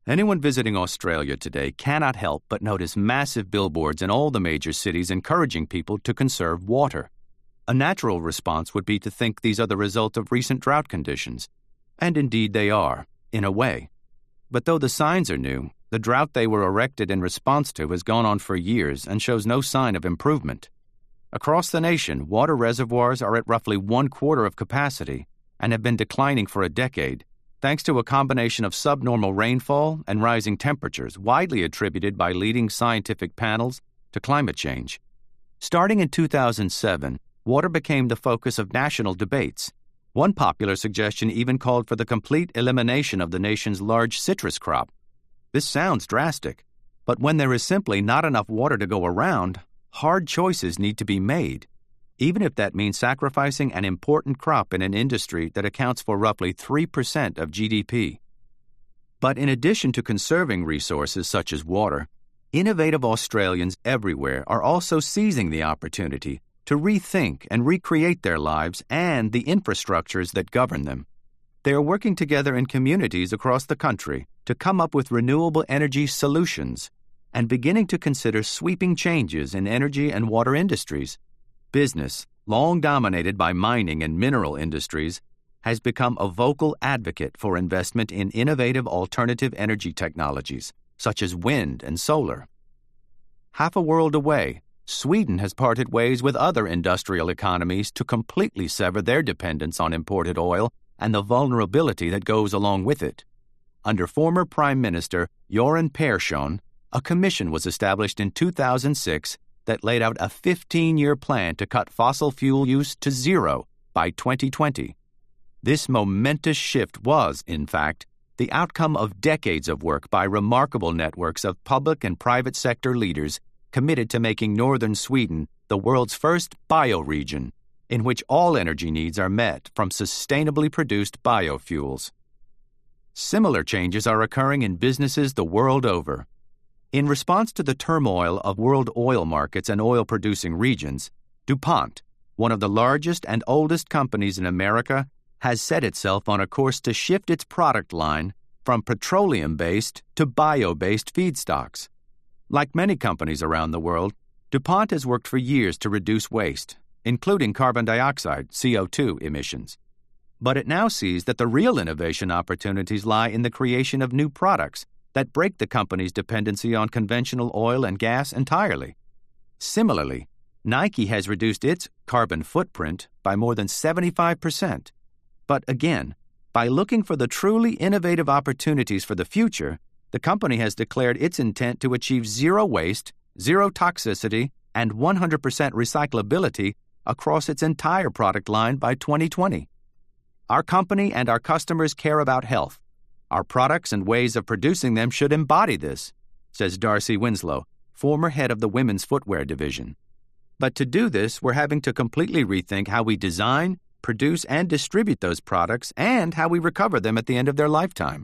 Anyone visiting Australia today cannot help but notice massive billboards in all the major cities encouraging people to conserve water. A natural response would be to think these are the result of recent drought conditions. And indeed they are, in a way. But though the signs are new, the drought they were erected in response to has gone on for years and shows no sign of improvement. Across the nation, water reservoirs are at roughly 1/4 of capacity and have been declining for a decade, thanks to a combination of subnormal rainfall and rising temperatures widely attributed by leading scientific panels to climate change. Starting in 2007, water became the focus of national debates. One popular suggestion even called for the complete elimination of the nation's large citrus crop. This sounds drastic, but when there is simply not enough water to go around, hard choices need to be made, even if that means sacrificing an important crop in an industry that accounts for roughly 3% of GDP. But in addition to conserving resources such as water, innovative Australians everywhere are also seizing the opportunity to rethink and recreate their lives and the infrastructures that govern them. They are working together in communities across the country to come up with renewable energy solutions and beginning to consider sweeping changes in energy and water industries. Business, long dominated by mining and mineral industries, has become a vocal advocate for investment in innovative alternative energy technologies, such as wind and solar. Half a world away, Sweden has parted ways with other industrial economies to completely sever their dependence on imported oil and the vulnerability that goes along with it. Under former Prime Minister Göran Persson, a commission was established in 2006 that laid out a 15-year plan to cut fossil fuel use to zero by 2020. This momentous shift was, in fact, the outcome of decades of work by remarkable networks of public and private sector leaders committed to making northern Sweden the world's first bioregion, in which all energy needs are met from sustainably produced biofuels. Similar changes are occurring in businesses the world over. In response to the turmoil of world oil markets and oil-producing regions, DuPont, one of the largest and oldest companies in America, has set itself on a course to shift its product line from petroleum-based to bio-based feedstocks. Like many companies around the world, DuPont has worked for years to reduce waste, including carbon dioxide, CO2 emissions. But it now sees that the real innovation opportunities lie in the creation of new products that break the company's dependency on conventional oil and gas entirely. Similarly, Nike has reduced its carbon footprint by more than 75%. But again, by looking for the truly innovative opportunities for the future, the company has declared its intent to achieve zero waste, zero toxicity, and 100% recyclability across its entire product line by 2020. Our company and our customers care about health. Our products and ways of producing them should embody this, says Darcy Winslow, former head of the women's footwear division. But to do this, we're having to completely rethink how we design, produce, and distribute those products and how we recover them at the end of their lifetime.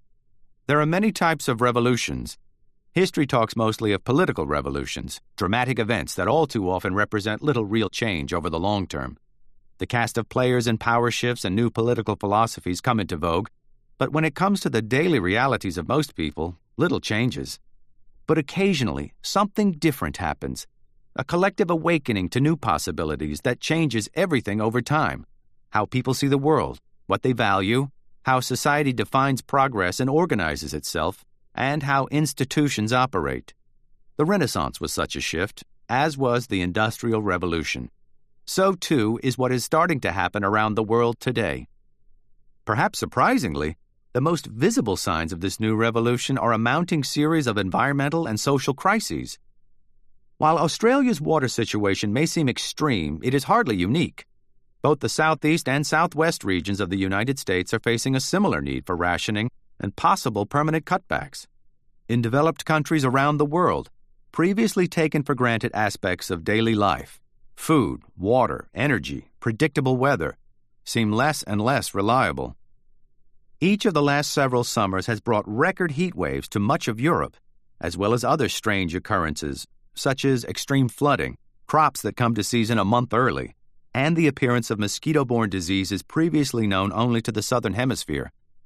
There are many types of revolutions. History talks mostly of political revolutions, dramatic events that all too often represent little real change over the long term. The cast of players and power shifts and new political philosophies come into vogue, but when it comes to the daily realities of most people, little changes. But occasionally, something different happens, a collective awakening to new possibilities that changes everything over time, how people see the world, what they value, how society defines progress and organizes itself, and how institutions operate. The Renaissance was such a shift, as was the Industrial Revolution. So, too, is what is starting to happen around the world today. Perhaps surprisingly, the most visible signs of this new revolution are a mounting series of environmental and social crises. While Australia's water situation may seem extreme, it is hardly unique. Both the southeast and southwest regions of the United States are facing a similar need for rationing and possible permanent cutbacks. In developed countries around the world, previously taken for granted aspects of daily life, food, water, energy, predictable weather, seem less and less reliable. Each of the last several summers has brought record heat waves to much of Europe, as well as other strange occurrences, such as extreme flooding, crops that come to season a month early, and the appearance of mosquito-borne diseases previously known only to the Southern Hemisphere.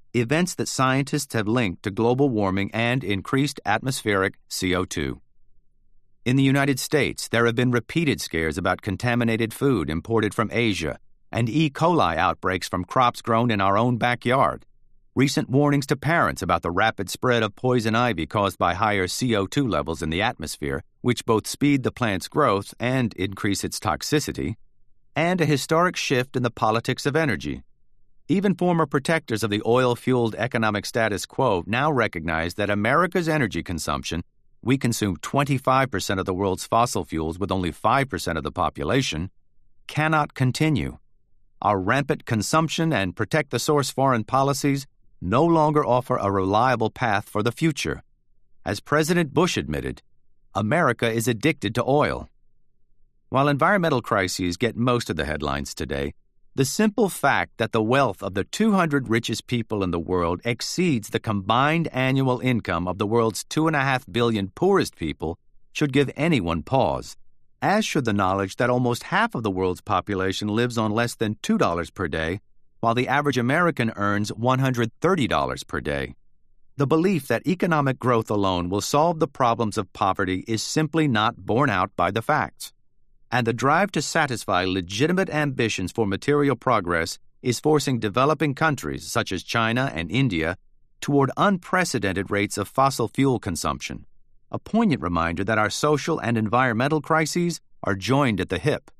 events that scientists have linked to global warming and increased atmospheric CO2. In the United States, there have been repeated scares about contaminated food imported from Asia and E. coli outbreaks from crops grown in our own backyard. Recent warnings to parents about the rapid spread of poison ivy caused by higher CO2 levels in the atmosphere, which both speed the plant's growth and increase its toxicity, and a historic shift in the politics of energy. Even former protectors of the oil-fueled economic status quo now recognize that America's energy consumption, we consume 25% of the world's fossil fuels with only 5% of the population, cannot continue. Our rampant consumption and protect-the-source foreign policies no longer offer a reliable path for the future. As President Bush admitted, America is addicted to oil. While environmental crises get most of the headlines today, the simple fact that the wealth of the 200 richest people in the world exceeds the combined annual income of the world's 2.5 billion poorest people should give anyone pause, as should the knowledge that almost half of the world's population lives on less than $2 per day, while the average American earns $130 per day. The belief that economic growth alone will solve the problems of poverty is simply not borne out by the facts. And the drive to satisfy legitimate ambitions for material progress is forcing developing countries such as China and India toward unprecedented rates of fossil fuel consumption, a poignant reminder that our social and environmental crises are joined at the hip.